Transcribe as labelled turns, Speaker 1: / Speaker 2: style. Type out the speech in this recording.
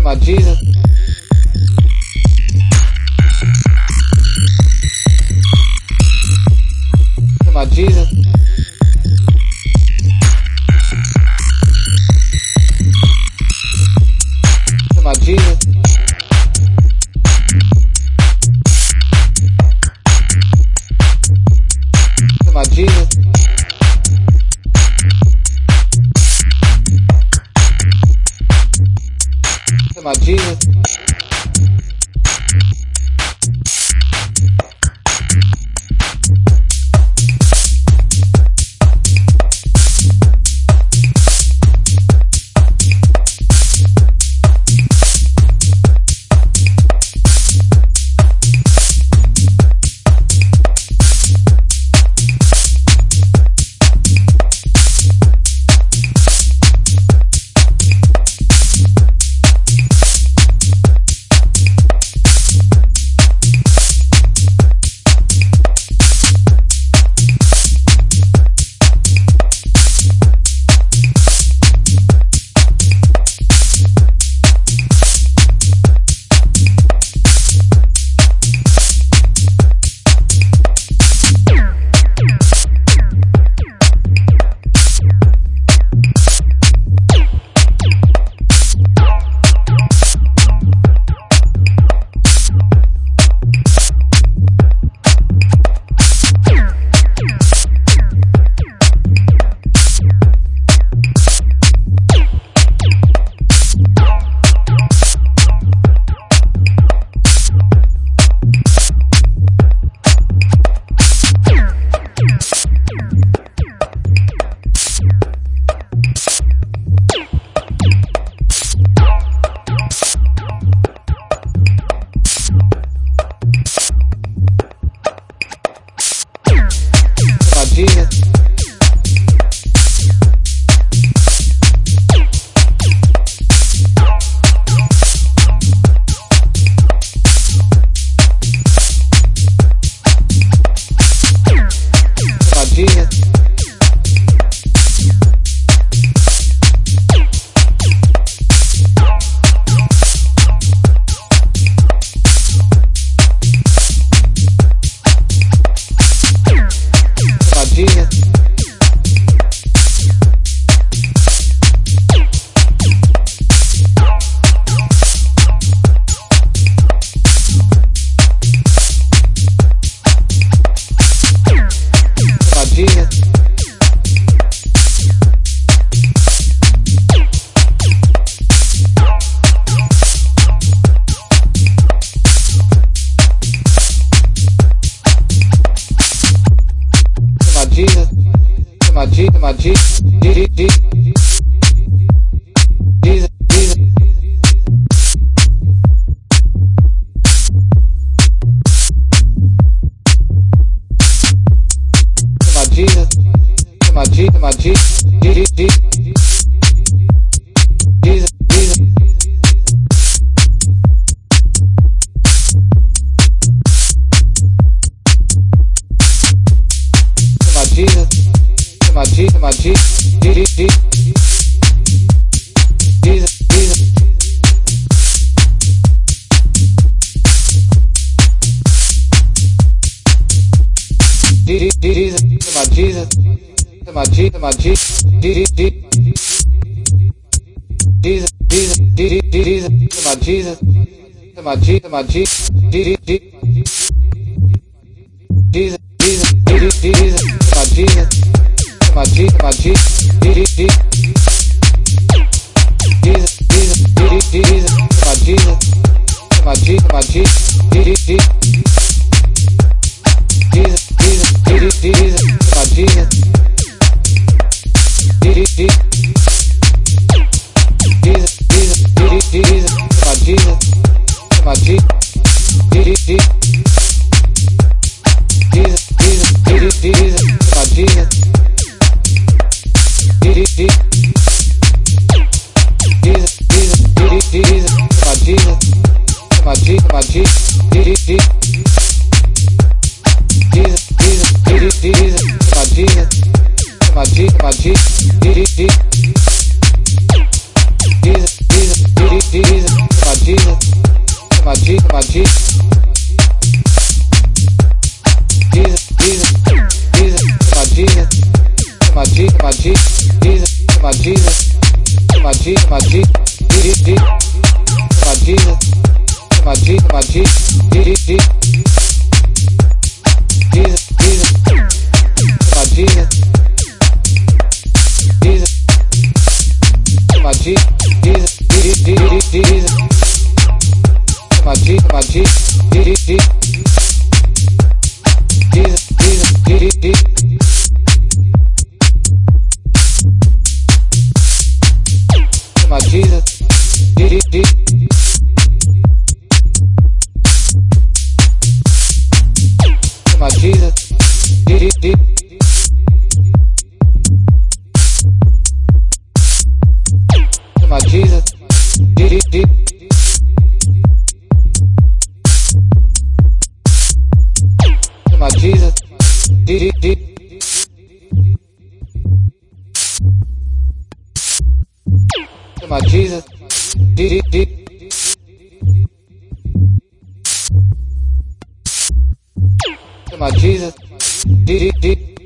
Speaker 1: my Jesus. To my Jesus. To my Jesus. To my Jesus. To my Jesus. Jesus. My Jesus. My Jesus, my Jesus, Jesus, Jesus, Jesus. My Jesus, my Jesus, my Jesus, Jesus, Jesus, Jesus. My Jesus. My Jesus, my Jesus, Jesus, Jesus, Jesus. Jesus, my Jesus, my Jesus, my Jesus, Jesus, Jesus, Jesus, Jesus, my Jesus, my Jesus, my Jesus, Jesus, Jesus, Jesus, Jesus, my Jesus. My Jesus, my Jesus, Jesus, Jesus, Jesus, Jesus, my Jesus, my Jesus, my Jesus, Jesus, Jesus, Jesus, Jesus, my Jesus, Jesus, Jesus, Jesus, my Jesus, my Jesus, Jesus, Jesus, Jesus, my Jesus. Jesus, Jesus, Jesus, Jesus, my Jesus, my Jesus, my Jesus, Jesus. my Jesus, Jesus, Jesus, Jesus, my Jesus, my Jesus, my Jesus, Jesus, my Jesus, my Jesus, my Jesus, Jesus, my Jesus, my Jesus, my Jesus, Jesus, Jesus, Jesus, my Jesus, Jesus, my Jesus, Jesus, Jesus, Jesus, my Jesus, my Jesus, Jesus, Jesus, Jesus, Jesus, my Jesus, Jesus, my Jesus, Jesus, my Jesus, Jesus, my Jesus, Jesus, my Jesus, Jesus, my Jesus, Jesus.